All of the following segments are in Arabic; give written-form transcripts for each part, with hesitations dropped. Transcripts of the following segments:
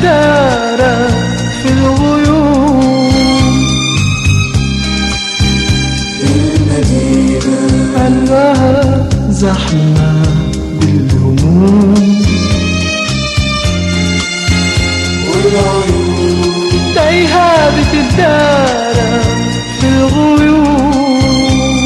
بتدارى في الغيوم. المدينة قلبها زحمة بالهموم، والعيون تايهة بتدارى في الغيوم.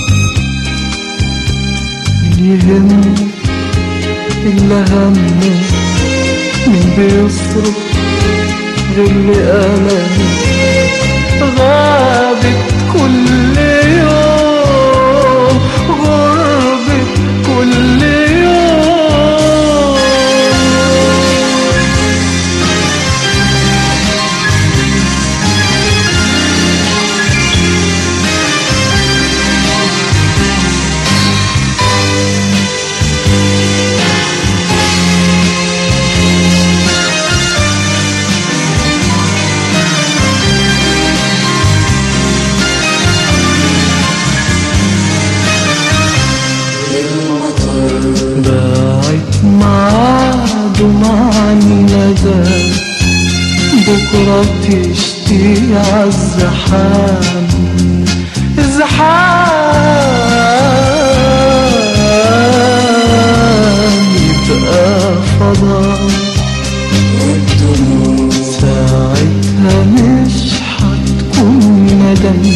مين يهمه إلا همه، مين بيصرخ غير لألمه. غابت كل يوم، غربت كل يوم. باعت معاد ومع الندى، بكرة تشتي عالزحام. الزحام يبقى فضاء، والدموع ساعتها مش هتكون ندم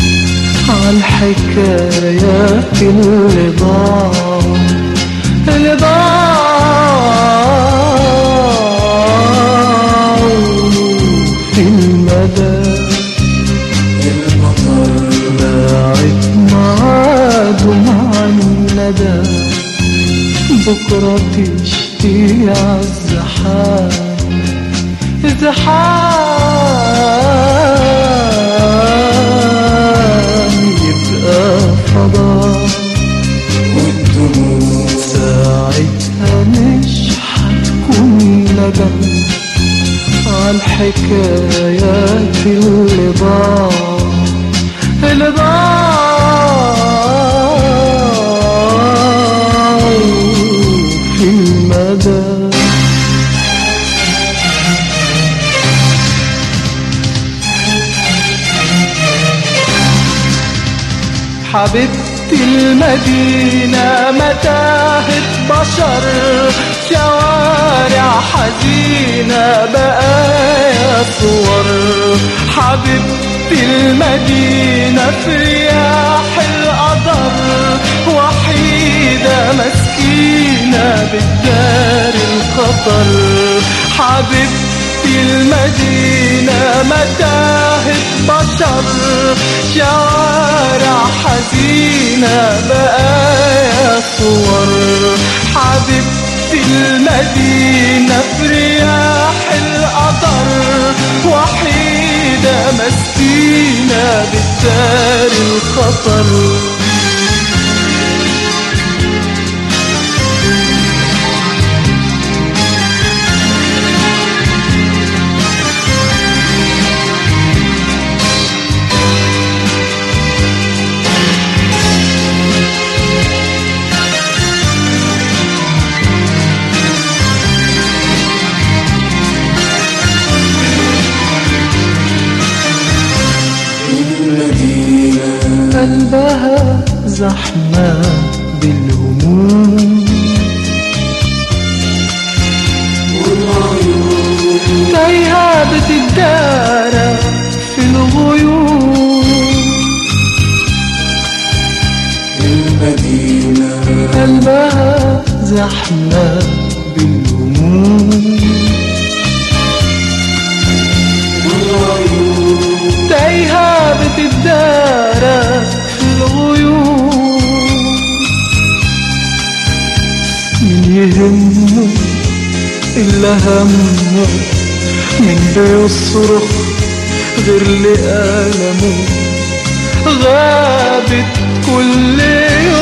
عالحكايات اللي ضاعوا، اللي ضاعوا في المدى. المطر باعت معاد ومع الندى، بكرة تشتي عالزحام. الزحام يبقى فضاء، والدموع ساعتها مش هتكون ندم عالحكايات اللي ضاعوا، اللي ضاعوا في المدى. حبيبتي المدينة متاهة بشر، شوارع حزينة بقايا صور. حبيبتي المدينة في رياح القدر، وحيدة مسكينة بتدار الخطر. حبيبتي المدينة متاهة بشر، شوارع حزينة بقايا صور. حبيبتي المدينة في رياح القطر، وحيدة مسكينة بتدار الخطر. قلبها زحمة بالهموم، والعيون تايهة بتدارى في الغيوم. المدينة قلبها زحمة بالهموم، والعيون تايهة بتدارى في الغيوم. مين يهمه إلا همه، مين بيصرخ غير لألمه. غابت كل يوم،